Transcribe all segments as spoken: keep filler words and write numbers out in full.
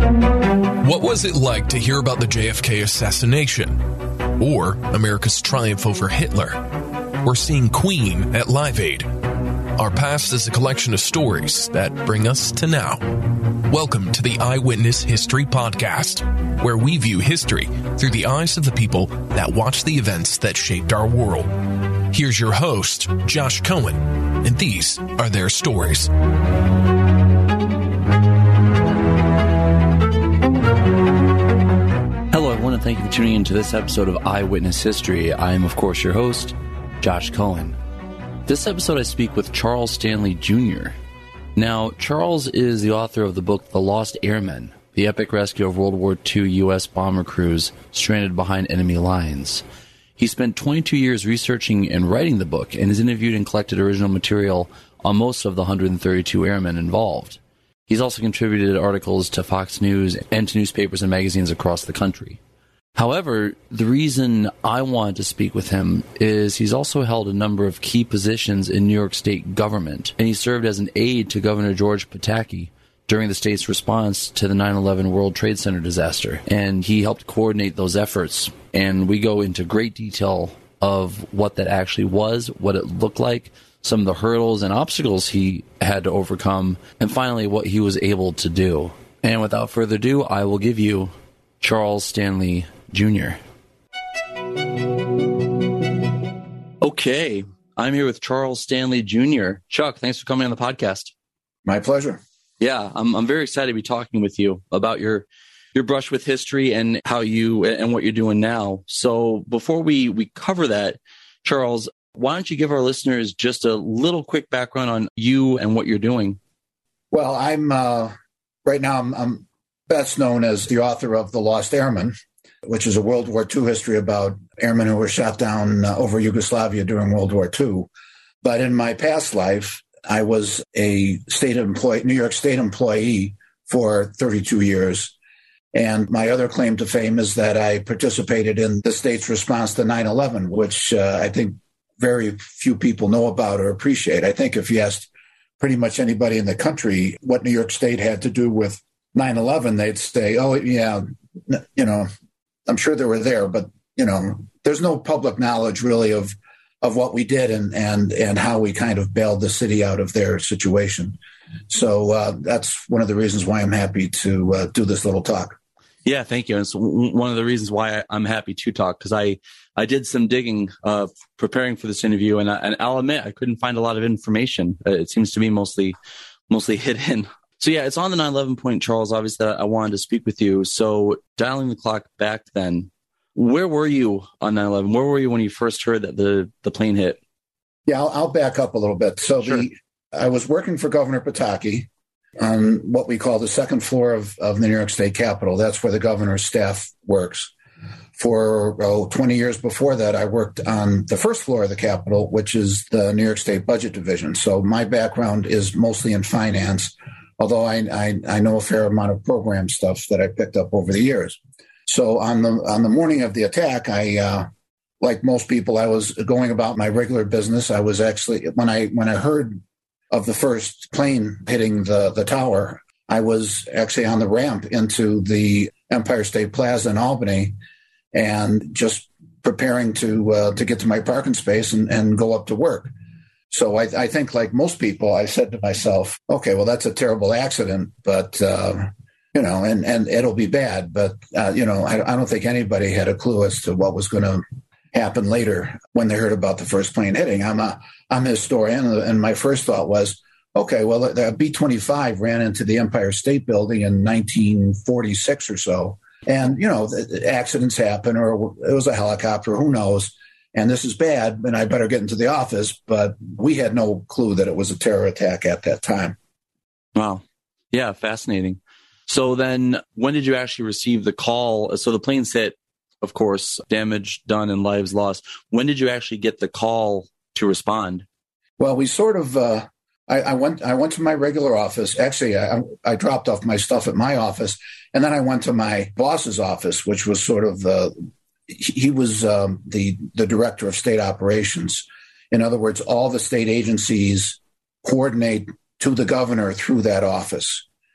What was it like to hear about the J F K assassination? Or America's triumph over Hitler? Or seeing Queen at Live Aid? Our past is a collection of stories that bring us to now. Welcome to the Eyewitness History Podcast, where we view history through the eyes of the people that watched the events that shaped our world. Here's your host, Josh Cohen, and these are their stories. Hello, everyone, and thank you for tuning in to this episode of Eyewitness History. I am, of course, your host, Josh Cohen. This episode, I speak with Charles Stanley Junior Now, Charles is the author of the book The Lost Airmen, the epic rescue of World War Two U S bomber crews stranded behind enemy lines. He spent twenty-two years researching and writing the book and has interviewed and collected original material on most of the one hundred thirty-two airmen involved. He's also contributed articles to Fox News and to newspapers and magazines across the country. However, the reason I wanted to speak with him is he's also held a number of key positions in New York State government, and he served as an aide to Governor George Pataki during the state's response to the nine eleven World Trade Center disaster, and he helped coordinate those efforts. And we go into great detail of what that actually was, what it looked like, some of the hurdles and obstacles he had to overcome, and finally what he was able to do. And without further ado, I will give you Charles Stanley Junior Okay, I'm here with Charles Stanley Junior Chuck, thanks for coming on the podcast. My pleasure. Yeah, I'm I'm very excited to be talking with you about your your brush with history and how you and what you're doing now. So before we we cover that, Charles, why don't you give our listeners just a little quick background on you and what you're doing? Well, I'm uh, right now I'm, I'm best known as the author of The Lost Airmen, which is a World War Two history about airmen who were shot down uh, over Yugoslavia during World War Two. But in my past life, I was a state employee, New York State employee for thirty-two years. And my other claim to fame is that I participated in the state's response to nine eleven, which uh, I think very few people know about or appreciate. I think if you asked pretty much anybody in the country what New York State had to do with nine eleven, they'd say, oh, yeah, you know, I'm sure they were there, but, you know, there's no public knowledge really of of what we did and and and how we kind of bailed the city out of their situation. So uh, that's one of the reasons why I'm happy to uh, do this little talk. Yeah, thank you. And it's one of the reasons why I'm happy to talk, because I, I did some digging uh, preparing for this interview, and, I, and I'll admit I couldn't find a lot of information. Uh, it seems to be mostly mostly hidden. So yeah, it's on the nine eleven point, Charles. Obviously, I wanted to speak with you. So dialing the clock back then, where were you on nine eleven? Where were you when you first heard that the, the plane hit? Yeah, I'll, I'll back up a little bit. So sure. the, I was working for Governor Pataki on what we call the second floor of, of the New York State Capitol. That's where the governor's staff works. For oh, twenty years before that, I worked on the first floor of the Capitol, which is the New York State Budget Division. So my background is mostly in finance, although I, I, I know a fair amount of program stuff that I picked up over the years. So on the on the morning of the attack, I, uh, like most people, I was going about my regular business. I was actually, when I when I heard of the first plane hitting the, the tower, I was actually on the ramp into the Empire State Plaza in Albany and just preparing to uh, to get to my parking space and, and go up to work. So I, I think, like most people, I said to myself, okay, well, that's a terrible accident, but, uh, you know, and, and it'll be bad. But, uh, you know, I, I don't think anybody had a clue as to what was going to happen later when they heard about the first plane hitting. I'm a, I'm a historian, and my first thought was, okay, well, the B twenty-five ran into the Empire State Building in nineteen forty-six or so. And, you know, accidents happen, or it was a helicopter, who knows? And this is bad, and I better get into the office. But we had no clue that it was a terror attack at that time. Wow. Yeah, fascinating. So then when did you actually receive the call? So the plane's hit, of course, damage done and lives lost. When did you actually get the call to respond? Well, we sort of, uh, I, I went I went to my regular office. Actually, I, I dropped off my stuff at my office, and then I went to my boss's office, which was sort of the, he was um, the, the director of state operations. In other words, all the state agencies coordinate to the governor through that office.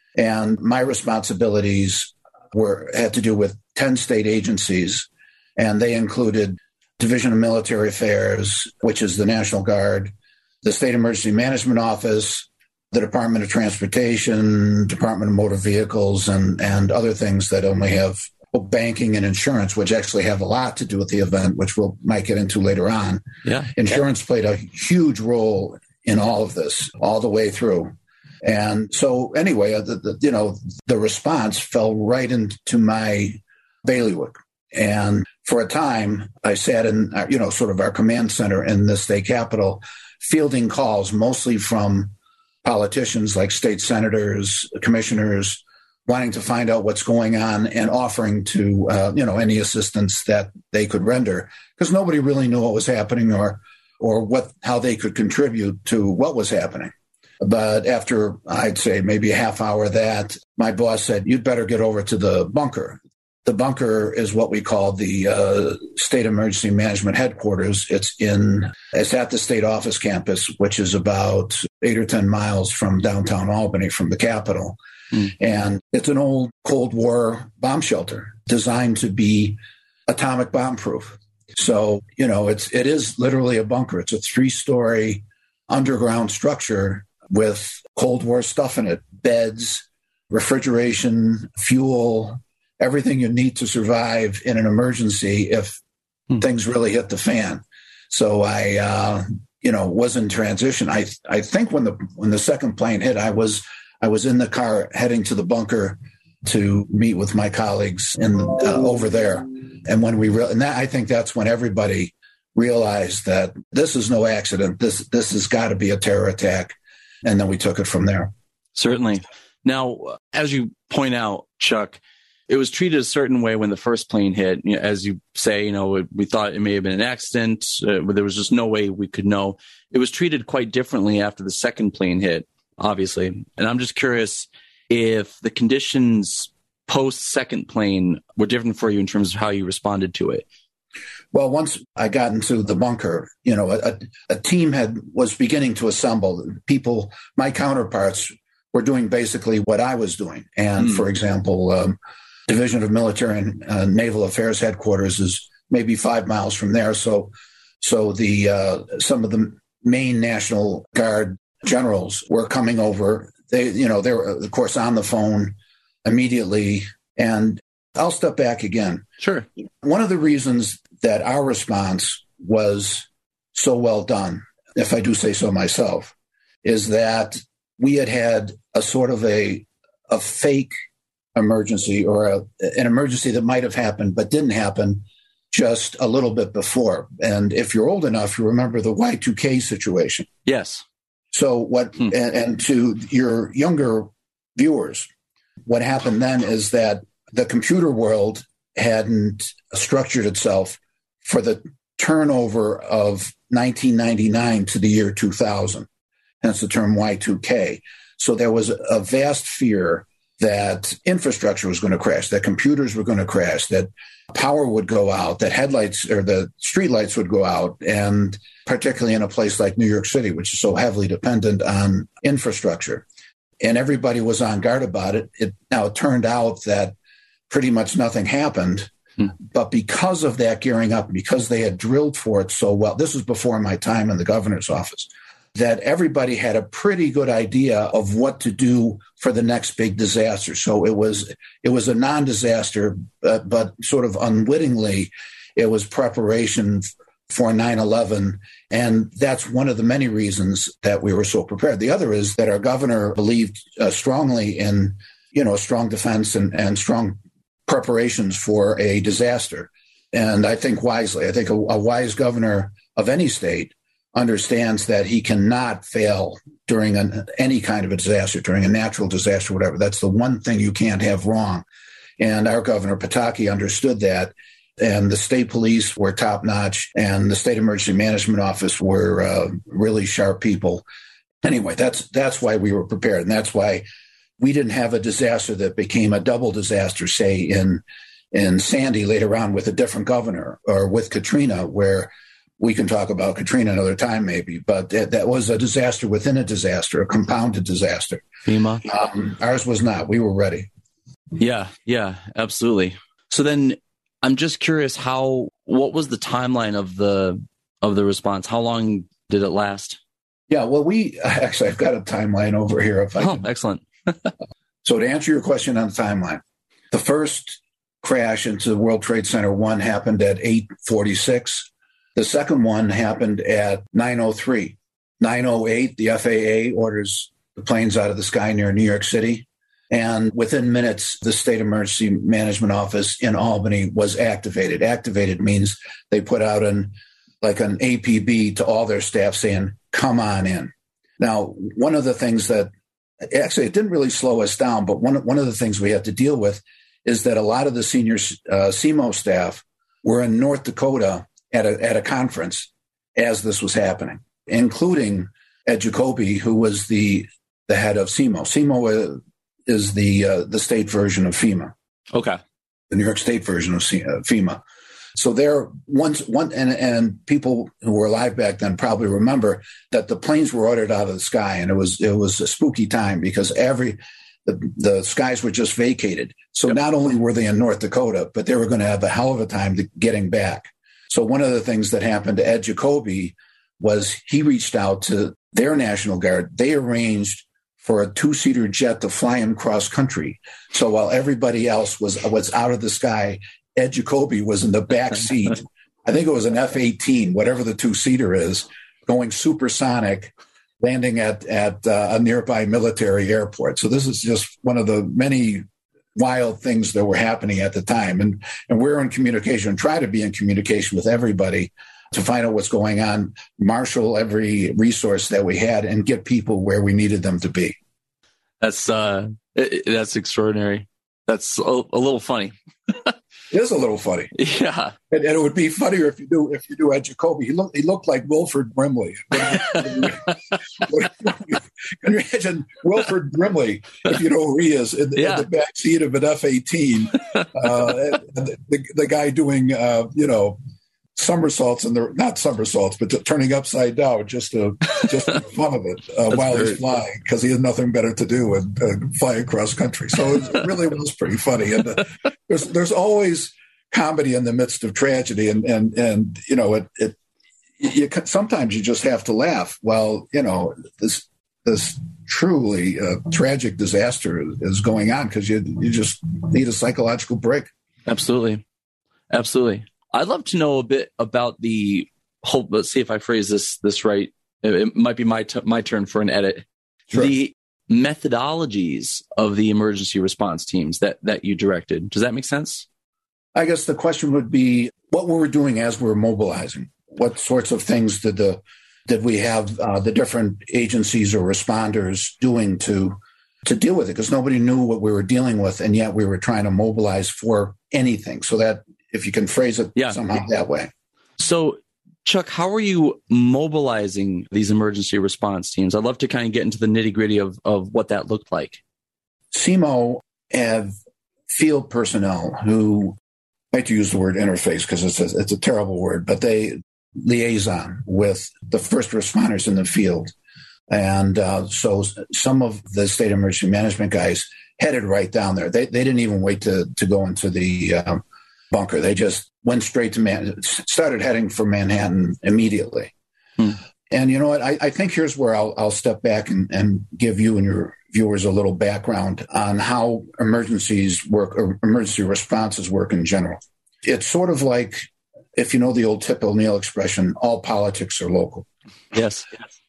And my responsibilities were had to do with ten state agencies, and they included Division of Military Affairs, which is the National Guard, the State Emergency Management Office, the Department of Transportation, Department of Motor Vehicles, and, and other things that only have banking and insurance, which actually have a lot to do with the event, which we'll might get into later on. Yeah. Insurance played a huge role in all of this, all the way through. And so anyway, the, the, you know, the response fell right into my bailiwick. And for a time, I sat in, you know, sort of our command center in the state capitol, fielding calls mostly from politicians like state senators, commissioners, wanting to find out what's going on and offering to, uh, you know, any assistance that they could render, because nobody really knew what was happening or or what how they could contribute to what was happening. But after, I'd say, maybe a half hour of that, my boss said, you'd better get over to the bunker. The bunker is what we call the uh, State Emergency Management Headquarters. It's in, it's at the state office campus, which is about eight or ten miles from downtown Albany, from the Capitol. Mm. And it's an old Cold War bomb shelter designed to be atomic bomb proof. So, you know, it's, it is literally a bunker. It's a three-story underground structure with Cold War stuff in it, beds, refrigeration, fuel, everything you need to survive in an emergency if hmm. things really hit the fan. So I, uh, you know, was in transition. I I think when the when the second plane hit, I was I was in the car heading to the bunker to meet with my colleagues in the, uh, over there. And when we re- and that, I think that's when everybody realized that this is no accident. This this has got to be a terror attack. And then we took it from there. Certainly. Now, as you point out, Chuck, it was treated a certain way when the first plane hit. You know, as you say, you know, we thought it may have been an accident. Uh, there was just no way we could know. It was treated quite differently after the second plane hit, obviously. And I'm just curious if the conditions post second plane were different for you in terms of how you responded to it. Well, once I got into the bunker, you know, a, a team had was beginning to assemble. People, my counterparts, were doing basically what I was doing. And mm. for example, um, Division of Military and uh, Naval Affairs headquarters is maybe five miles from there. So, so the uh, some of the main National Guard generals were coming over. They, you know, they were of course on the phone immediately. And I'll step back again. Sure. One of the reasons that our response was so well done, if I do say so myself, is that we had had a sort of a a fake emergency or a, an emergency that might have happened but didn't happen just a little bit before. And if you're old enough, you remember the Y two K situation. Yes. So what, hmm. and, and to your younger viewers, what happened then is that the computer world hadn't structured itself for the turnover of nineteen ninety-nine to the year two thousand, hence the term Y two K. So there was a vast fear that infrastructure was going to crash, that computers were going to crash, that power would go out, that headlights or the streetlights would go out, and particularly in a place like New York City, which is so heavily dependent on infrastructure. And everybody was on guard about it. It now it turned out that pretty much nothing happened. Hmm. But because of that gearing up, because they had drilled for it so well, this was before my time in the governor's office, that everybody had a pretty good idea of what to do for the next big disaster. So it was it was a non-disaster, uh, but sort of unwittingly, it was preparation for nine eleven. And that's one of the many reasons that we were so prepared. The other is that our governor believed uh, strongly in, you know, strong defense and, and strong preparations for a disaster. And I think wisely, I think a, a wise governor of any state understands that he cannot fail during an, any kind of a disaster, during a natural disaster, whatever. That's the one thing you can't have wrong. And our governor, Pataki, understood that. And the state police were top notch, and the state emergency management office were uh, really sharp people. Anyway, that's that's why we were prepared. And that's why we didn't have a disaster that became a double disaster, say, in in Sandy later on with a different governor, or with Katrina, where we can talk about Katrina another time, maybe, but that, that was a disaster within a disaster, a compounded disaster. FEMA? Um, ours was not. We were ready. Yeah, yeah, absolutely. So then I'm just curious how, what was the timeline of the, of the response? How long did it last? Yeah, well, we actually, I've got a timeline over here. If I oh, can. Excellent. So to answer your question on the timeline, the first crash into the World Trade Center one happened at eight forty-six. The second one happened at nine oh three. nine oh eight, the F A A orders the planes out of the sky near New York City. And within minutes, the State Emergency Management Office in Albany was activated. Activated means they put out an like an A P B to all their staff saying, come on in. Now, one of the things that actually it didn't really slow us down, but one, one of the things we had to deal with is that a lot of the senior uh, C M O staff were in North Dakota at a, at a conference as this was happening, including Ed Jacoby, who was the, the head of C M O. C M O is the uh, the state version of FEMA. Okay. The New York State version of C- uh, FEMA. So there, once one and, and people who were alive back then probably remember that the planes were ordered out of the sky, and it was it was a spooky time because every the, the skies were just vacated. So yep. Not only were they in North Dakota, but they were going to have a hell of a time to getting back. So one of the things that happened to Ed Jacoby was he reached out to their National Guard. They arranged for a two-seater jet to fly him cross country. So while everybody else was was out of the sky, Ed Jacoby was in the back seat. I think it was an F eighteen, whatever the two-seater is, going supersonic, landing at at uh, a nearby military airport. So this is just one of the many wild things that were happening at the time. And, and we're in communication, try to be in communication with everybody to find out what's going on, marshal every resource that we had, and get people where we needed them to be. That's uh, it, that's extraordinary. That's a, a little funny. It is a little funny. Yeah. And, and it would be funnier if you do if you do Ed Jacoby. He looked he looked like Wilford Brimley. Can you imagine Wilford Brimley, if you know who he is, in, yeah. in the back seat of an F eighteen, uh, the, the, the guy doing, uh, you know, somersaults and the not somersaults, but turning upside down just to just for fun of it uh, while he's flying because he has nothing better to do and uh, fly across country. So it really was pretty funny. And uh, there's there's always comedy in the midst of tragedy, and and and you know it it you, sometimes you just have to laugh while you know this this truly uh, tragic disaster is going on because you you just need a psychological break. Absolutely, absolutely. I'd love to know a bit about the whole, let's see if I phrase this this right. It, it might be my t- my turn for an edit. Sure. The methodologies of the emergency response teams that, that you directed. Does that make sense? I guess the question would be what we were doing as we were mobilizing. What sorts of things did the did we have uh, the different agencies or responders doing to to deal with it? Because nobody knew what we were dealing with, and yet we were trying to mobilize for anything. So that, if you can phrase it yeah. somehow that way. So, Chuck, how are you mobilizing these emergency response teams? I'd love to kind of get into the nitty gritty of, of what that looked like. C M O have field personnel who, I like to use the word interface because it's a, it's a terrible word, but they liaison with the first responders in the field. And uh, so some of the state emergency management guys headed right down there. They they didn't even wait to, to go into the um, bunker. They just went straight to Man, started heading for Manhattan immediately. Hmm. And you know what? I, I think here's where I'll, I'll step back and, and give you and your viewers a little background on how emergencies work or emergency responses work in general. It's sort of like, if you know the old Tip O'Neill expression, all politics are local. Yes.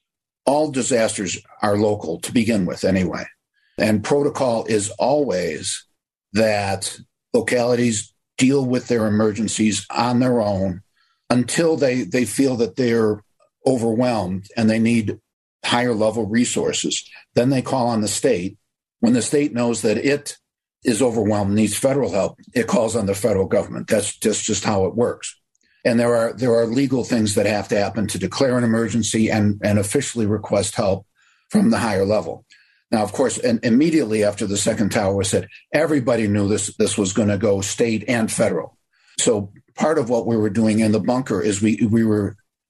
All disasters are local to begin with anyway. And protocol is always that localities deal with their emergencies on their own until they, they feel that they're overwhelmed and they need higher level resources. Then they call on the state. When the state knows that it is overwhelmed, needs federal help, it calls on the federal government. That's just, just how it works. And there are there are legal things that have to happen to declare an emergency and, and officially request help from the higher level. Now, of course, and immediately after the second tower was hit, everybody knew this, this was going to go state and federal. So part of what we were doing in the bunker is we we were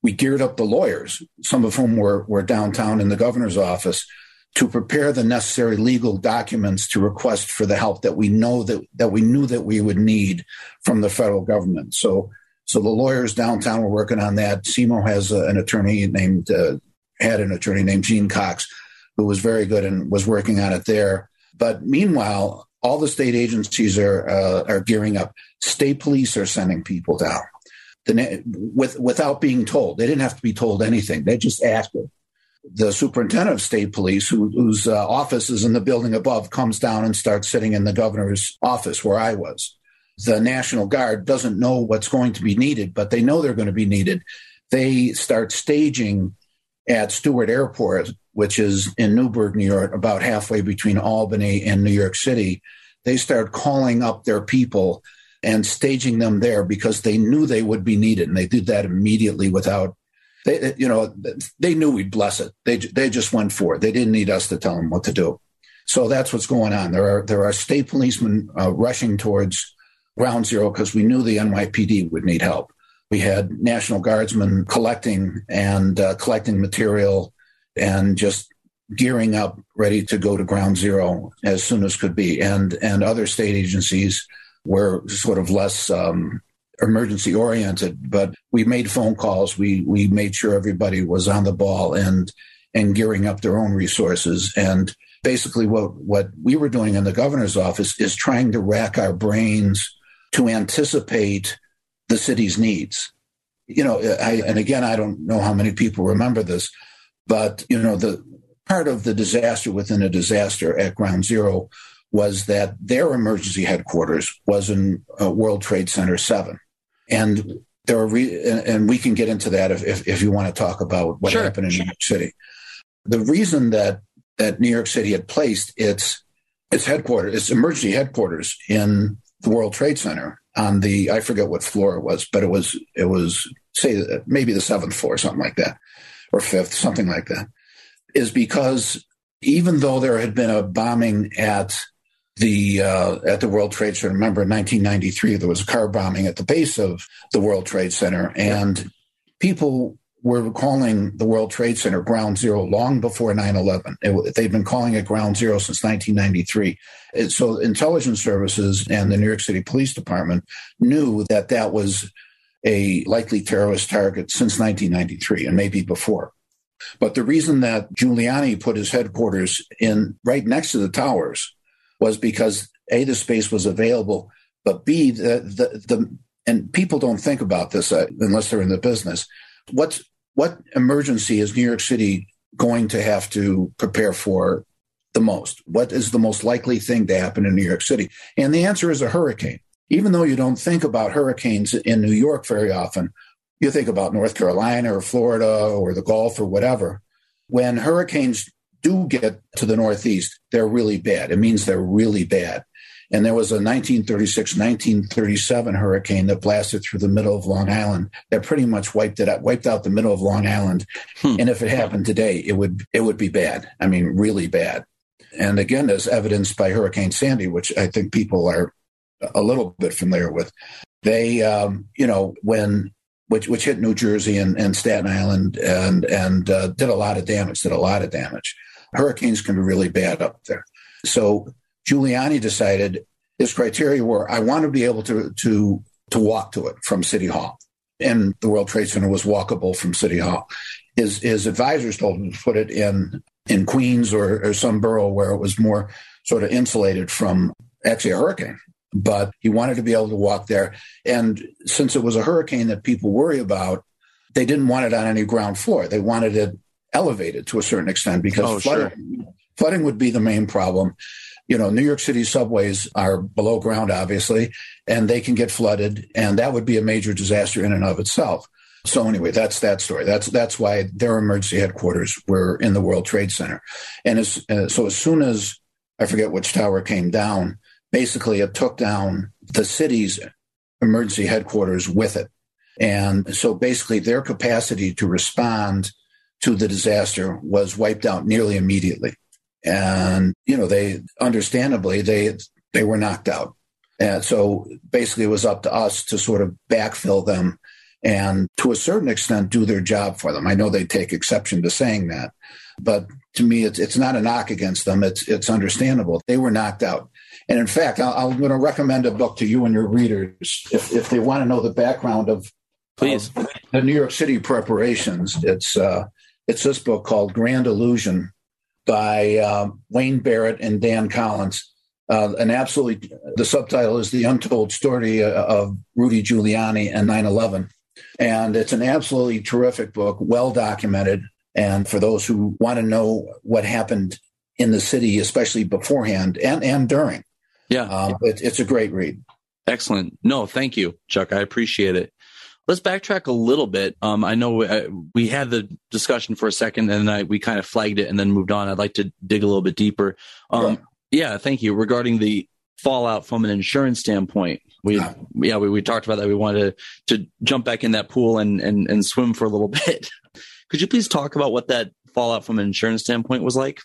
we geared up the lawyers, some of whom were, were downtown in the governor's office, to prepare the necessary legal documents to request for the help that we know that, that we knew that we would need from the federal government. So, so the lawyers downtown were working on that. S E M O has a, an attorney named, uh, had an attorney named Gene Cox, who was very good and was working on it there. But meanwhile, all the state agencies are, uh, are gearing up. State police are sending people down the, with, without being told. They didn't have to be told anything. They just acted. The superintendent of state police, who, whose uh, office is in the building above, comes down and starts sitting in the governor's office where I was. The National Guard doesn't know what's going to be needed, but they know they're going to be needed. They start staging at Stewart Airport, which is in Newburgh, New York, about halfway between Albany and New York City. They start calling up their people and staging them there because they knew they would be needed. And they did that immediately without They, you know, they knew we'd bless it. They they just went for it. They didn't need us to tell them what to do. So that's what's going on. There are there are state policemen uh, rushing towards Ground Zero because we knew the N Y P D would need help. We had National Guardsmen collecting and uh, collecting material and just gearing up, ready to go to Ground Zero as soon as could be. And and other state agencies were sort of less Um, emergency oriented, but we made phone calls. We we made sure everybody was on the ball and and gearing up their own resources. And basically what, what we were doing in the governor's office is trying to rack our brains to anticipate the city's needs. You know, I, and again, I don't know how many people remember this, but, you know, the part of the disaster within a disaster at Ground Zero was that their emergency headquarters was in uh, World Trade Center seven. And there are, re- and, and we can get into that if, if, if you want to talk about what sure, happened in sure. New York City. The reason that, that New York City had placed its its headquarters, its emergency headquarters in the World Trade Center on the, I forget what floor it was, but it was, it was say maybe the seventh floor, something like that, or fifth, something like that, is because even though there had been a bombing at the uh, at the World Trade Center. Remember, in nineteen ninety-three, there was a car bombing at the base of the World Trade Center, and people were calling the World Trade Center Ground Zero long before nine eleven. It, they'd been calling it Ground Zero since nineteen ninety-three. It, so intelligence services and the New York City Police Department knew that that was a likely terrorist target since nineteen ninety-three and maybe before. But the reason that Giuliani put his headquarters in right next to the towers was because A, the space was available, but B, the, the, the and people don't think about this uh, unless they're in the business. What's, what emergency is New York City going to have to prepare for the most? What is the most likely thing to happen in New York City? And the answer is a hurricane. Even though you don't think about hurricanes in New York very often, you think about North Carolina or Florida or the Gulf or whatever. When hurricanes do get to the Northeast, they're really bad. It means they're really bad. And there was a nineteen thirty-six, nineteen thirty-seven hurricane that blasted through the middle of Long Island that pretty much wiped it out, wiped out the middle of Long Island. Hmm. And if it happened today, it would it would be bad. I mean, really bad. And again, as evidenced by Hurricane Sandy, which I think people are a little bit familiar with. They, um, you know, when which which hit New Jersey and, and Staten Island and and uh, did a lot of damage. Did a lot of damage. Hurricanes can be really bad up there. So Giuliani decided his criteria were, I want to be able to to to walk to it from City Hall. And the World Trade Center was walkable from City Hall. His his advisors told him to put it in in Queens or, or some borough where it was more sort of insulated from actually a hurricane. But he wanted to be able to walk there. And since it was a hurricane that people worry about, they didn't want it on any ground floor. They wanted it elevated to a certain extent because oh, flooding, sure. flooding would be the main problem. You know, New York City subways are below ground, obviously, and they can get flooded, and that would be a major disaster in and of itself. So anyway, that's that story. That's that's why their emergency headquarters were in the World Trade Center. And as, uh, so as soon as, I forget which tower came down, basically it took down the city's emergency headquarters with it. And so basically their capacity to respond to the disaster was wiped out nearly immediately. And, you know, they, understandably, they they were knocked out. And so basically it was up to us to sort of backfill them and to a certain extent do their job for them. I know they take exception to saying that, but to me, it's it's not a knock against them. It's it's understandable. They were knocked out. And in fact, I'll, I'm going to recommend a book to you and your readers if, if they want to know the background of, Please. of the New York City preparations. It's uh, it's this book called Grand Illusion by uh, Wayne Barrett and Dan Collins. Uh, and absolutely, the subtitle is The Untold Story of Rudy Giuliani and nine eleven. And it's an absolutely terrific book, well documented. And for those who want to know what happened in the city, especially beforehand and, and during, yeah, um, it, it's a great read. Excellent. No, thank you, Chuck. I appreciate it. Let's backtrack a little bit. Um, I know uh, we had the discussion for a second, and I, we kind of flagged it and then moved on. I'd like to dig a little bit deeper. Um, Sure. Yeah, thank you. Regarding the fallout from an insurance standpoint, we yeah, yeah we, we talked about that. We wanted to, to jump back in that pool and, and and swim for a little bit. Could you please talk about what that fallout from an insurance standpoint was like?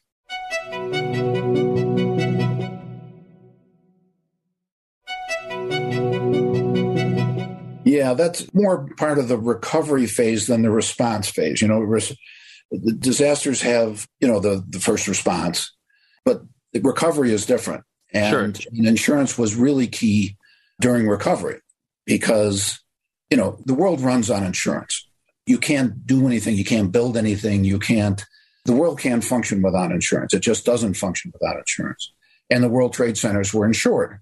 Yeah, that's more part of the recovery phase than the response phase. You know, res- the disasters have, you know, the, the first response, but the recovery is different. And, sure. and insurance was really key during recovery because, you know, the world runs on insurance. You can't do anything. You can't build anything. You can't, the world can't function without insurance. It just doesn't function without insurance. And the World Trade Centers were insured.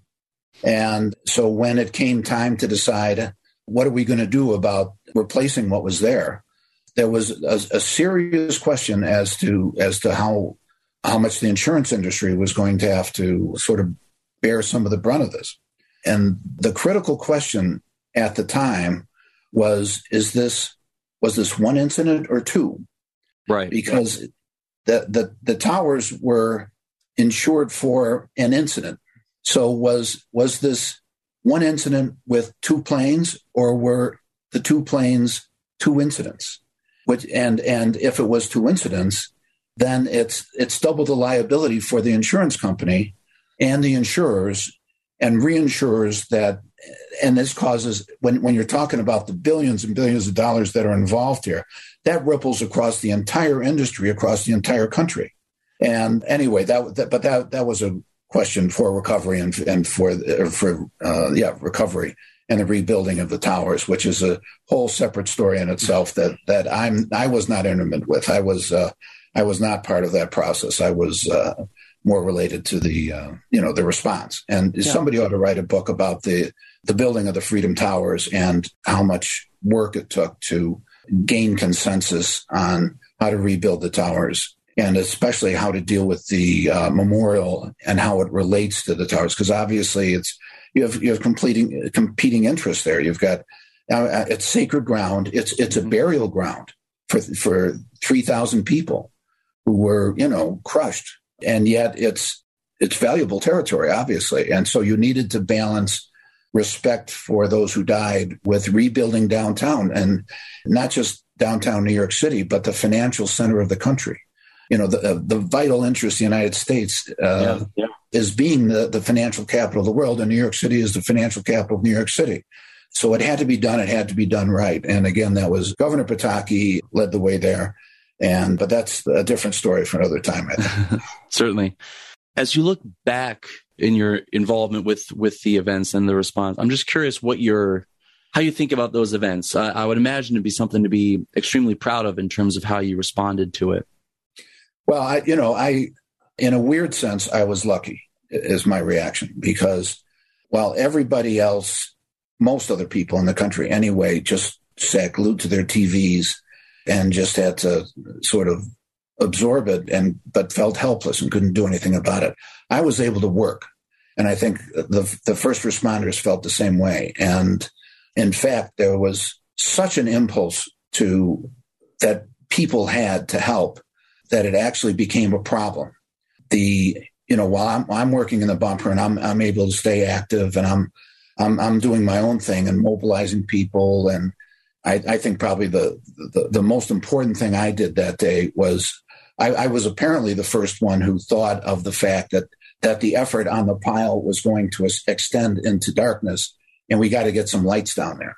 And so when it came time to decide, what are we going to do about replacing what was there? There was a, a serious question as to as to how how much the insurance industry was going to have to sort of bear some of the brunt of this. And the critical question at the time was, is this was this one incident or two? Right. Because right. The, the the towers were insured for an incident. So was was this one incident with two planes, or were the two planes two incidents? Which and and if it was two incidents, then it's it's double the liability for the insurance company and the insurers and reinsurers that, and this causes, when, when you're talking about the billions and billions of dollars that are involved here, that ripples across the entire industry, across the entire country. And anyway, that, that but that that was a question for recovery and and for for uh, yeah recovery and the rebuilding of the towers, which is a whole separate story in itself that that I'm I was not intimate with. I was uh, I was not part of that process. I was uh, more related to the uh, you know the response. And yeah. Somebody ought to write a book about the the building of the Freedom Towers and how much work it took to gain consensus on how to rebuild the towers, and especially how to deal with the uh, memorial and how it relates to the towers, because obviously it's you have you have completing competing interests there. You've got uh, it's sacred ground. It's it's a burial ground for for three thousand people who were you know crushed, and yet it's it's valuable territory, obviously, and so you needed to balance respect for those who died with rebuilding downtown, and not just downtown New York City, but the financial center of the country. You know, the uh, the vital interest of the United States uh, yeah, yeah. is being the, the financial capital of the world, and New York City is the financial capital of New York City. So it had to be done. It had to be done right. And again, that was Governor Pataki led the way there. And but that's a different story for another time, I think. Certainly. As you look back in your involvement with with the events and the response, I'm just curious what your how you think about those events. Uh, I would imagine it'd be something to be extremely proud of in terms of how you responded to it. Well, I, you know, I, in a weird sense, I was lucky is my reaction, because while everybody else, most other people in the country anyway, just sat glued to their T Vs and just had to sort of absorb it and, but felt helpless and couldn't do anything about it. I was able to work. And I think the, the first responders felt the same way. And in fact, there was such an impulse to that people had to help that it actually became a problem. The, you know, while I'm, I'm working in the bumper and I'm, I'm able to stay active and I'm, I'm, I'm doing my own thing and mobilizing people. And I, I think probably the, the, the most important thing I did that day was I, I was apparently the first one who thought of the fact that, that the effort on the pile was going to extend into darkness and we got to get some lights down there.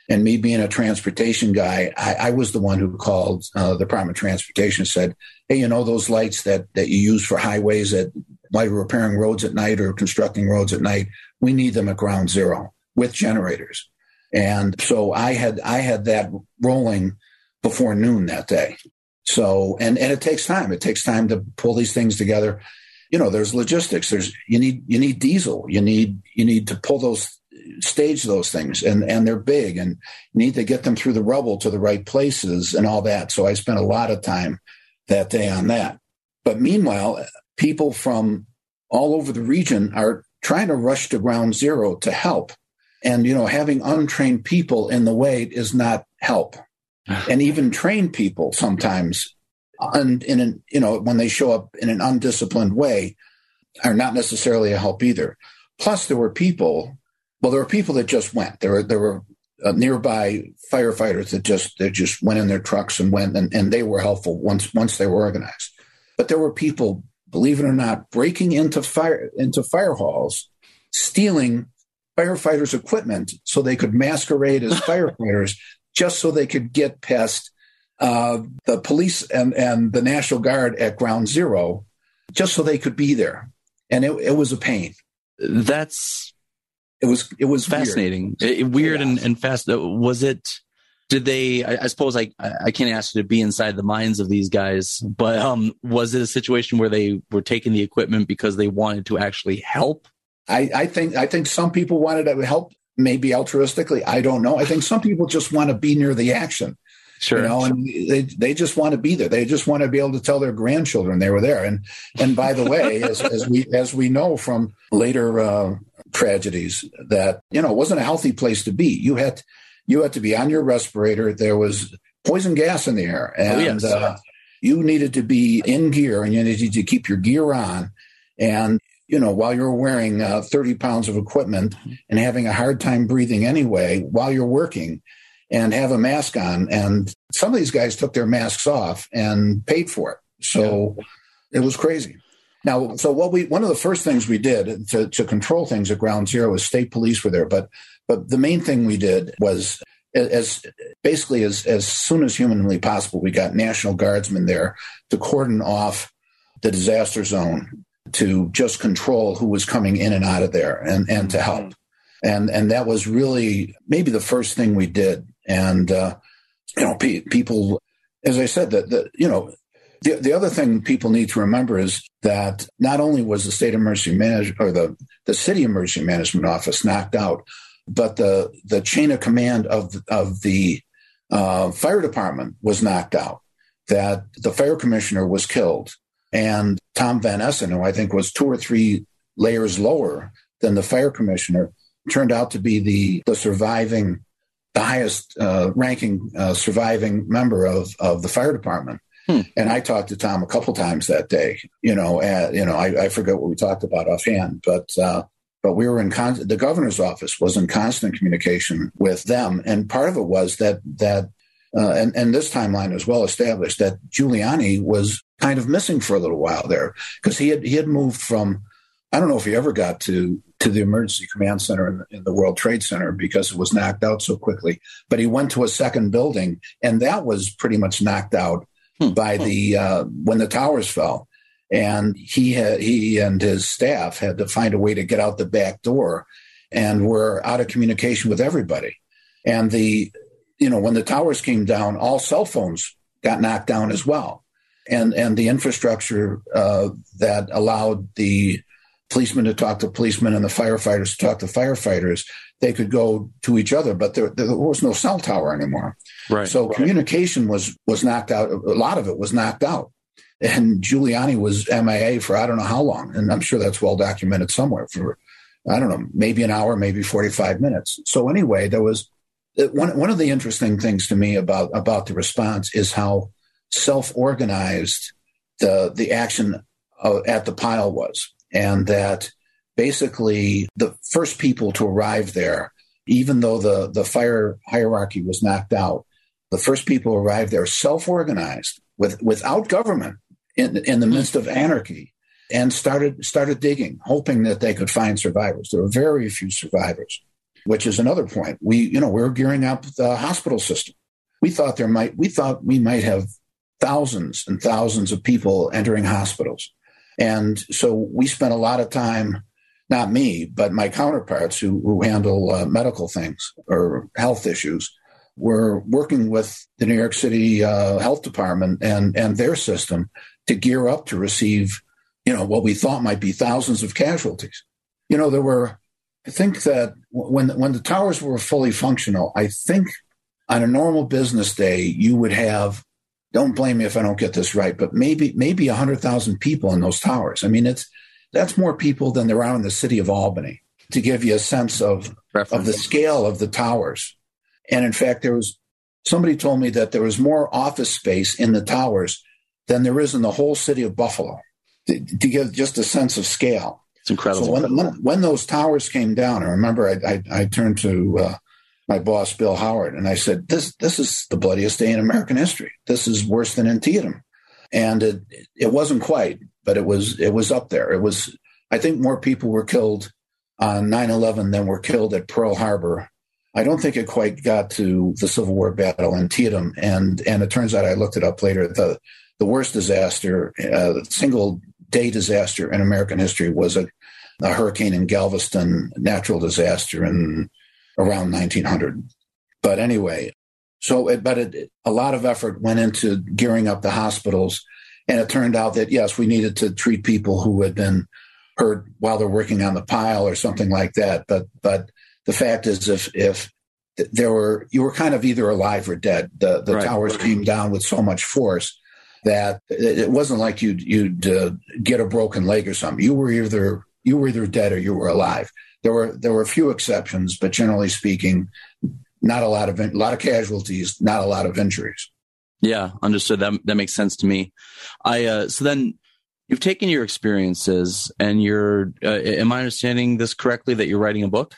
And me being a transportation guy, I, I was the one who called uh, the Department of Transportation and said, hey, you know, those lights that, that you use for highways at, while you're repairing roads at night or constructing roads at night, we need them at ground zero with generators. And so I had I had that rolling before noon that day. So, and, and it takes time. It takes time to pull these things together. You know, there's logistics. There's you need you need diesel. You need you need to pull those stage those things, and and they're big, and you need to get them through the rubble to the right places and all that. So I spent a lot of time that day on that. But meanwhile, people from all over the region are trying to rush to ground zero to help. And, you know, having untrained people in the way is not help. And even trained people sometimes, un, in an, you know, when they show up in an undisciplined way, are not necessarily a help either. Plus, there were people Well, there were people that just went. There were there were uh, nearby firefighters that just that just went in their trucks and went, and, and they were helpful once once they were organized. But there were people, believe it or not, breaking into fire into fire halls, stealing firefighters' equipment so they could masquerade as firefighters, just so they could get past uh, the police and, and the National Guard at ground zero, just so they could be there. And it, it was a pain. That's It was it was fascinating, weird, it, weird and, and fast. Was it? Did they? I, I suppose I I can't ask you to be inside the minds of these guys, but um, was it a situation where they were taking the equipment because they wanted to actually help? I, I think I think some people wanted to help, maybe altruistically. I don't know. I think some people just want to be near the action. Sure. You know, and they they just want to be there. They just want to be able to tell their grandchildren they were there. And and by the way, as, as we as we know from later uh, tragedies, that you know it wasn't a healthy place to be. You had you had to be on your respirator. There was poison gas in the air, and oh, yes. uh, you needed to be in gear, and you needed to keep your gear on. And you know, while you're wearing uh, thirty pounds of equipment and having a hard time breathing anyway, while you're working. And have a mask on. And some of these guys took their masks off and paid for it. So yeah. It was crazy. Now, so what we one of the first things we did to, to control things at ground zero is state police were there. But but the main thing we did was as basically as, as soon as humanly possible, we got National Guardsmen there to cordon off the disaster zone to just control who was coming in and out of there and, and to help. And and that was really maybe the first thing we did. And, uh, you know, pe- people, as I said, that, that you know, the, the other thing people need to remember is that not only was the state emergency management or the, the city emergency management office knocked out, but the, the chain of command of, of the uh, fire department was knocked out, that the fire commissioner was killed. And Tom Van Essen, who I think was two or three layers lower than the fire commissioner, turned out to be the, the surviving the highest uh, ranking uh, surviving member of, of the fire department. Hmm. And I talked to Tom a couple times that day, you know, uh, you know, I, I forget what we talked about offhand, but, uh, but we were in con- the governor's office was in constant communication with them. And part of it was that, that, uh, and, and this timeline is well established that Giuliani was kind of missing for a little while there because he had, he had moved from, I don't know if he ever got to, to the emergency command center in the, in the World Trade Center because it was knocked out so quickly. But he went to a second building, and that was pretty much knocked out hmm. by the uh, when the towers fell. And he had, he and his staff had to find a way to get out the back door, and were out of communication with everybody. And the you know when the towers came down, all cell phones got knocked down as well, and and the infrastructure uh, that allowed the policemen to talk to policemen and the firefighters to talk to firefighters, they could go to each other, but there, there was no cell tower anymore. Right. So right. communication was was knocked out. A lot of it was knocked out. And Giuliani was M I A for I don't know how long. And I'm sure that's well documented somewhere for, I don't know, maybe an hour, maybe forty-five minutes. So anyway, there was one, one of the interesting things to me about, about the response is how self-organized the, the action uh, at the pile was. And that basically the first people to arrive there, even though the, the fire hierarchy was knocked out, the first people who arrived there self-organized with, without government in, in the midst of anarchy and started started digging, hoping that they could find survivors. There were very few survivors. which is another point. We, you know, we're gearing up the hospital system. We thought there might, we thought we might have thousands and thousands of people entering hospitals. And so we spent a lot of time, not me, but my counterparts who, who handle uh, medical things or health issues, were working with the New York City uh, Health Department and, and their system to gear up to receive, you know, what we thought might be thousands of casualties. You know, there were, I think that when when the towers were fully functional, I think on a normal business day, you would have, don't blame me if I don't get this right, but maybe maybe one hundred thousand people in those towers. I mean, it's that's more people than there are in the city of Albany, to give you a sense of, of the scale of the towers. And in fact, there was somebody told me that there was more office space in the towers than there is in the whole city of Buffalo, to, to give just a sense of scale. It's incredible. So when, when, when those towers came down, I remember I, I, I turned to uh, my boss, Bill Howard, and I said, this this is the bloodiest day in American history. This is worse than Antietam. And it, it wasn't quite, but it was it was up there. It was, I think more people were killed on nine eleven than were killed at Pearl Harbor. I don't think it quite got to the Civil War battle in Antietam. And, and it turns out, I looked it up later, the, the worst disaster, uh, single day disaster in American history was a, a hurricane in Galveston, natural disaster in around nineteen hundred. But anyway, so it, but it, a lot of effort went into gearing up the hospitals. And it turned out that, yes, we needed to treat people who had been hurt while they're working on the pile or something like that. But, but the fact is, if, if there were, you were kind of either alive or dead. The, the right. towers came down with so much force that it wasn't like you'd, you'd uh, get a broken leg or something. You were either, you were either dead or you were alive. There were, there were a few exceptions, but generally speaking, not a lot of, a lot of casualties, not a lot of injuries. Yeah, understood. That that makes sense to me. I uh, so then you've taken your experiences and you're. Uh, am I understanding this correctly? That you're writing a book?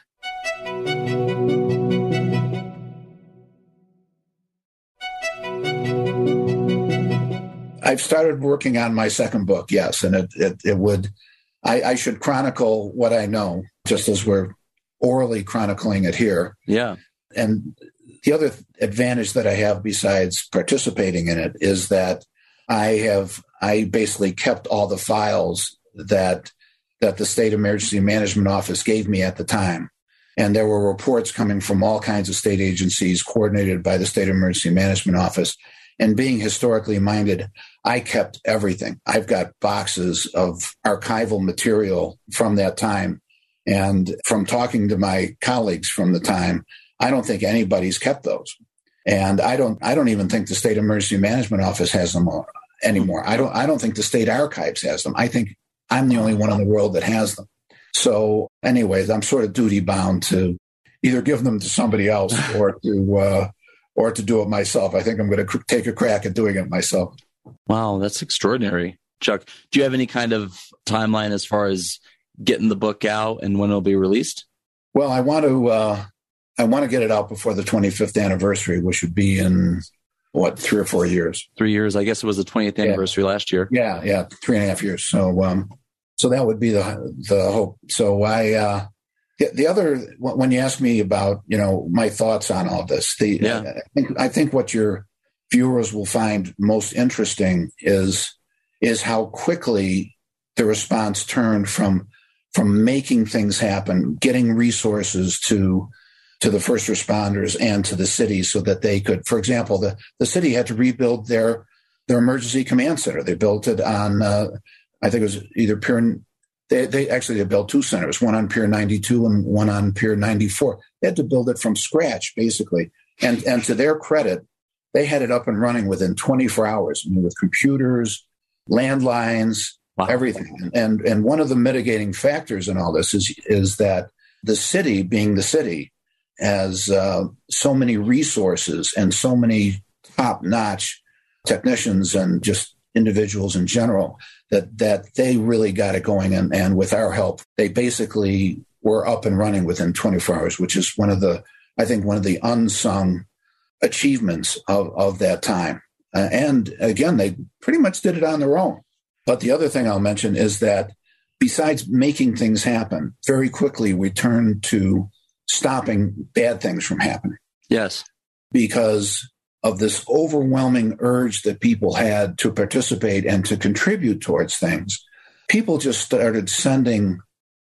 I've started working on my second book. Yes, and it it, it would. I, I should chronicle what I know, just as we're orally chronicling it here. Yeah, and. The other advantage that I have besides participating in it is that I have, I basically kept all the files that, that the State Emergency Management Office gave me at the time. And there were reports coming from all kinds of state agencies coordinated by the State Emergency Management Office. And being historically minded, I kept everything. I've got boxes of archival material from that time. And from talking to my colleagues from the time, I don't think anybody's kept those. And I don't I don't even think the State Emergency Management Office has them anymore. I don't I don't think the State Archives has them. I think I'm the only one in the world that has them. So anyways, I'm sort of duty bound to either give them to somebody else or to uh, or to do it myself. I think I'm going to cr- take a crack at doing it myself. Wow, that's extraordinary. Chuck, do you have any kind of timeline as far as getting the book out and when it'll be released? Well, I want to uh, I want to get it out before the twenty-fifth anniversary, which would be in, what, three or four years? Three years. I guess it was the twentieth anniversary yeah. last year. Yeah, yeah, three and a half years. So um, so that would be the the hope. So I, uh, the, the other, when you ask me about, you know, my thoughts on all this, the yeah. I think I think what your viewers will find most interesting is is how quickly the response turned from from making things happen, getting resources to to the first responders and to the city so that they could, for example, the, the city had to rebuild their their emergency command center. They built it on, uh, I think it was either Pier, they, they actually they built two centers, one on Pier ninety-two and one on Pier ninety-four. They had to build it from scratch, basically. And and to their credit, they had it up and running within twenty-four hours, I mean, with computers, landlines, wow. everything. And and one of the mitigating factors in all this is is that the city, being the city, has uh, so many resources and so many top-notch technicians and just individuals in general that that they really got it going. And, and with our help, they basically were up and running within twenty-four hours, which is one of the, I think, one of the unsung achievements of, of that time. Uh, and again, they pretty much did it on their own. But the other thing I'll mention is that besides making things happen, very quickly we turned to stopping bad things from happening. Yes. Because of this overwhelming urge that people had to participate and to contribute towards things, people just started sending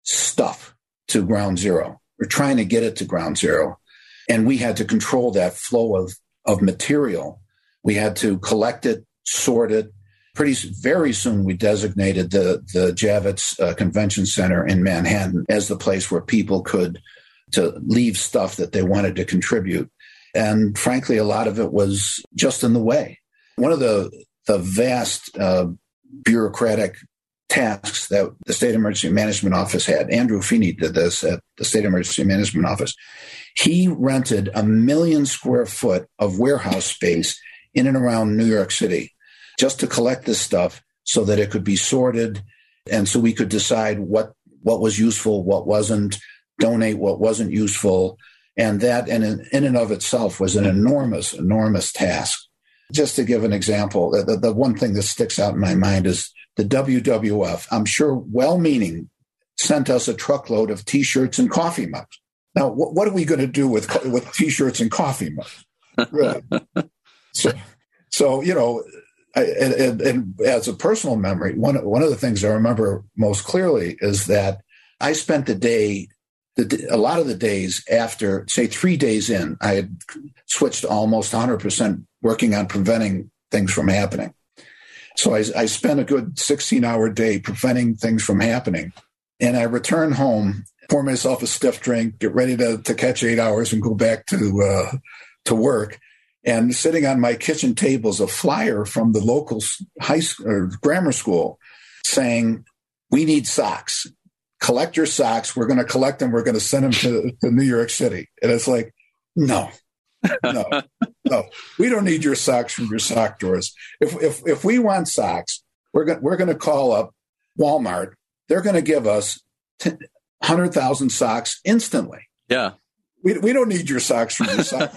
stuff to ground zero, or trying to get it to ground zero. And we had to control that flow of, of material. We had to collect it, sort it. Pretty very soon, we designated the, the Javits uh, Convention Center in Manhattan as the place where people could to leave stuff that they wanted to contribute. And frankly, a lot of it was just in the way. One of the, the vast uh, bureaucratic tasks that the State Emergency Management Office had, Andrew Feeney did this at the State Emergency Management Office. He rented a million square foot of warehouse space in and around New York City just to collect this stuff so that it could be sorted and so we could decide what, what was useful, what wasn't, donate what wasn't useful. And that in, in and of itself was an enormous, enormous task. Just to give an example, the, the one thing that sticks out in my mind is the W W F, I'm sure well-meaning, sent us a truckload of T-shirts and coffee mugs. Now, what, what are we going to do with with T-shirts and coffee mugs? Really? so, so, you know, I, and, and as a personal memory, one, one of the things I remember most clearly is that I spent the day The, a lot of the days after, say, three days in, I had switched to almost one hundred percent working on preventing things from happening. So I, I spent a good sixteen-hour day preventing things from happening. And I returned home, pour myself a stiff drink, get ready to, to catch eight hours and go back to uh, to work. And sitting on my kitchen table is a flyer from the local high school or grammar school saying, "We need socks. Collect your socks. We're going to collect them. We're going to send them to, to New York City." And it's like, no, no, no. We don't need your socks from your sock drawers. If if if we want socks, we're going we're going to call up Walmart. They're going to give us one hundred thousand socks instantly. Yeah. We we don't need your socks from your sock.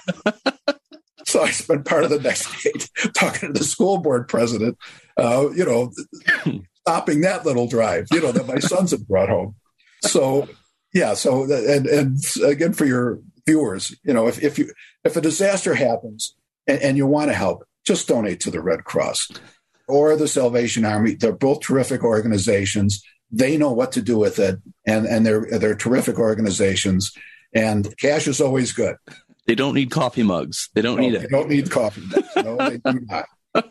So I spent part of the next day talking to the school board president, uh, you know, stopping that little drive, you know, that my sons had brought home. So, yeah. So, and, and again, for your viewers, you know, if, if you, if a disaster happens and, and you want to help, just donate to the Red Cross or the Salvation Army. They're both terrific organizations. They know what to do with it. And, and they're, they're terrific organizations, and cash is always good. They don't need coffee mugs. They don't no, need it. They don't need coffee mugs. No, they do not.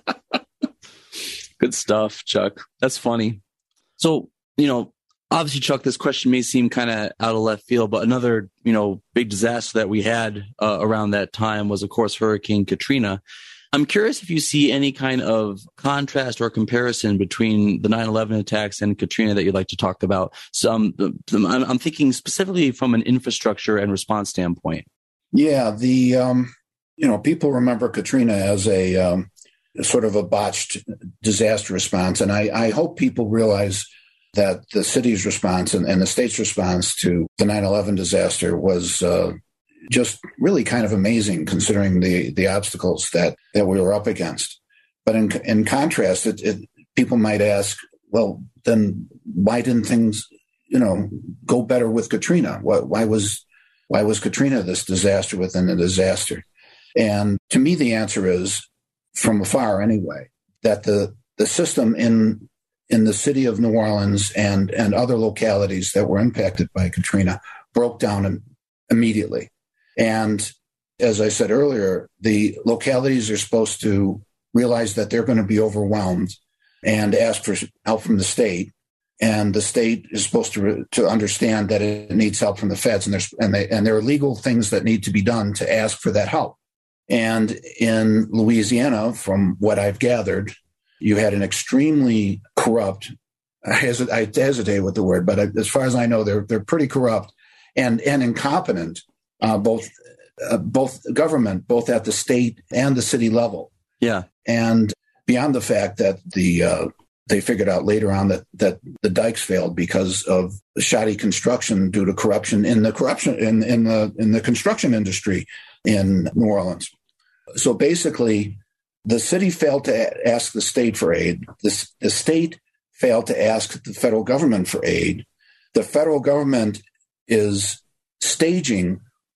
Good stuff, Chuck. That's funny. So, you know, obviously, Chuck, this question may seem kind of out of left field, but another, you know, big disaster that we had uh, around that time was, of course, Hurricane Katrina. I'm curious if you see any kind of contrast or comparison between the nine eleven attacks and Katrina that you'd like to talk about. So um, I'm, I'm thinking specifically from an infrastructure and response standpoint. Yeah, the, um, you know, people remember Katrina as a um, sort of a botched disaster response. And I, I hope people realize that the city's response and, and the state's response to the nine eleven disaster was uh, just really kind of amazing, considering the, the obstacles that, that we were up against. But in, in contrast, it, it, people might ask, well, then why didn't things, you know, go better with Katrina? Why, why was why was Katrina this disaster within a disaster? And to me, the answer is, from afar anyway, that the, the system in in the city of New Orleans and, and other localities that were impacted by Katrina broke down immediately. And as I said earlier, the localities are supposed to realize that they're going to be overwhelmed and ask for help from the state. And the state is supposed to to understand that it needs help from the feds, and there's and they and there are legal things that need to be done to ask for that help. And in Louisiana, from what I've gathered, you had an extremely corrupt. I hesitate, I hesitate with the word, but as far as I know, they're they're pretty corrupt and and incompetent, uh, both uh, both government, both at the state and the city level. Yeah, and beyond the fact that the uh, they figured out later on that, that the dikes failed because of shoddy construction due to corruption in the corruption in, in the in the construction industry in New Orleans. So basically, the city failed to ask the state for aid. The, the state failed to ask the federal government for aid. The federal government is staging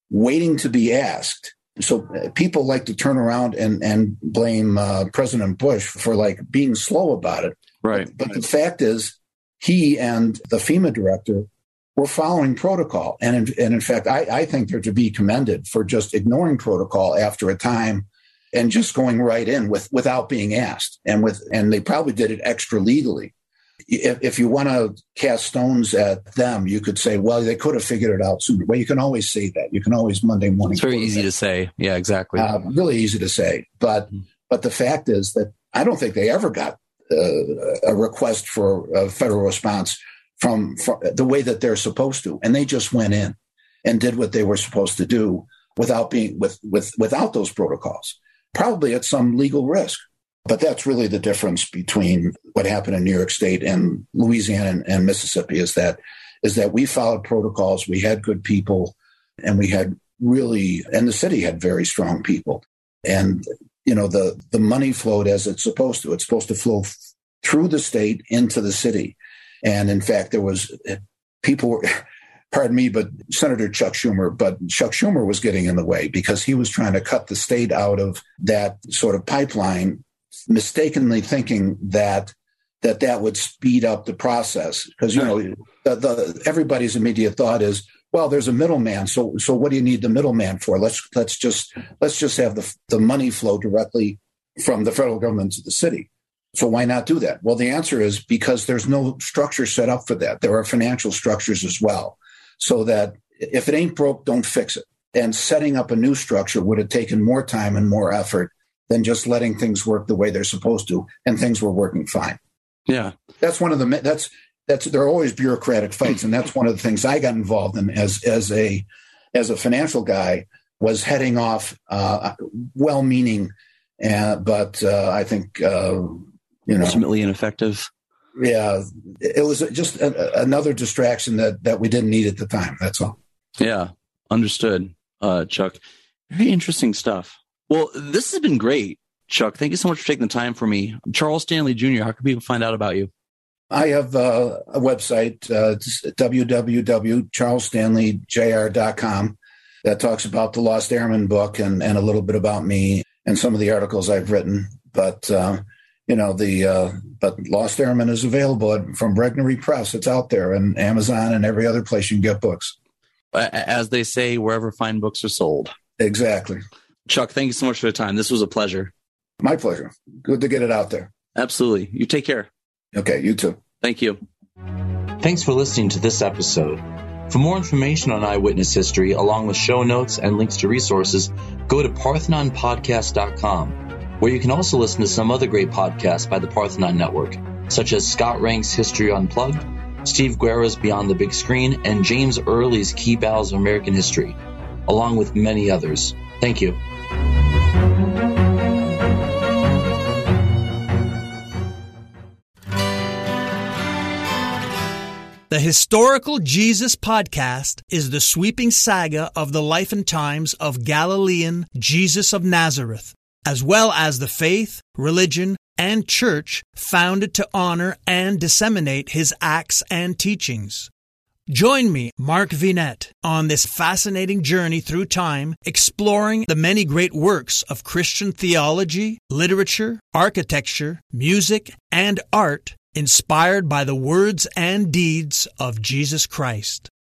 waiting to be asked. So people like to turn around and, and blame uh, President Bush for like being slow about it. Right. But, but the fact is, he and the FEMA director were following protocol. And in, and in fact, I, I think they're to be commended for just ignoring protocol after a time and just going right in with without being asked. And with and they probably did it extra legally. If, if you want to cast stones at them, you could say, well, they could have figured it out sooner. Well, you can always say that. You can always Monday morning. It's very easy to say. Yeah, exactly. Uh, really easy to say. But mm-hmm. but the fact is that I don't think they ever got uh, a request for a federal response from, from the way that they're supposed to. And they just went in and did what they were supposed to do without being with, with without those protocols, probably at some legal risk. But that's really the difference between what happened in New York State and Louisiana and, and Mississippi is that is that we followed protocols. We had good people, and we had really, and the city had very strong people. And, you know, the, the money flowed as it's supposed to. It's supposed to flow f- through the state into the city. And in fact, there was people were, pardon me, but Senator Chuck Schumer, but Chuck Schumer was getting in the way because he was trying to cut the state out of that sort of pipeline, mistakenly thinking that that that would speed up the process. Because, you know, the, the, everybody's immediate thought is, well, there's a middleman. So so what do you need the middleman for? Let's let's just let's just have the, the money flow directly from the federal government to the city. So why not do that? Well, the answer is because there's no structure set up for that. There are financial structures as well. So that if it ain't broke, don't fix it. And setting up a new structure would have taken more time and more effort than just letting things work the way they're supposed to. And things were working fine. Yeah. That's one of the, that's, that's, there are always bureaucratic fights. And that's one of the things I got involved in as, as a, as a financial guy was heading off, uh, well-meaning, uh, but, uh, I think, uh, you know, ultimately ineffective. Yeah, it was just a, another distraction that, that we didn't need at the time. That's all. Yeah, understood, uh, Chuck. Very interesting stuff. Well, this has been great, Chuck. Thank you so much for taking the time for me. Charles Stanley Junior, how can people find out about you? I have uh, a website, uh, w w w dot charles stanley j r dot com, that talks about the Lost Airman book and, and a little bit about me and some of the articles I've written. But uh, You know, the uh, but Lost Airman is available at, from Regnery Press. It's out there, and Amazon and every other place you can get books. As they say, wherever fine books are sold. Exactly. Chuck, thank you so much for the time. This was a pleasure. My pleasure. Good to get it out there. Absolutely. You take care. Okay, you too. Thank you. Thanks for listening to this episode. For more information on Eyewitness History, along with show notes and links to resources, go to parthenon podcast dot com. where you can also listen to some other great podcasts by the Parthenon Network, such as Scott Rank's History Unplugged, Steve Guerra's Beyond the Big Screen, and James Early's Key Battles of American History, along with many others. Thank you. The Historical Jesus Podcast is the sweeping saga of the life and times of Galilean Jesus of Nazareth, as well as the faith, religion, and church founded to honor and disseminate his acts and teachings. Join me, Mark Vinette, on this fascinating journey through time, exploring the many great works of Christian theology, literature, architecture, music, and art inspired by the words and deeds of Jesus Christ.